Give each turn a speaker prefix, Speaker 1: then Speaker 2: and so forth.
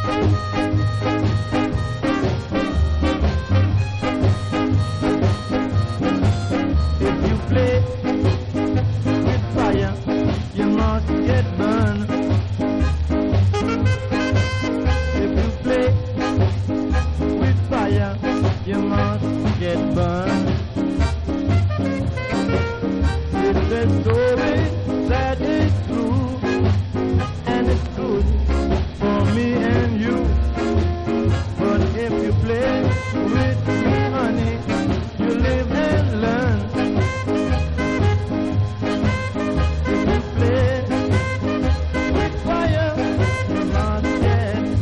Speaker 1: If you play with fire, you must get burned. If you play with fire, you must get burned. It's a story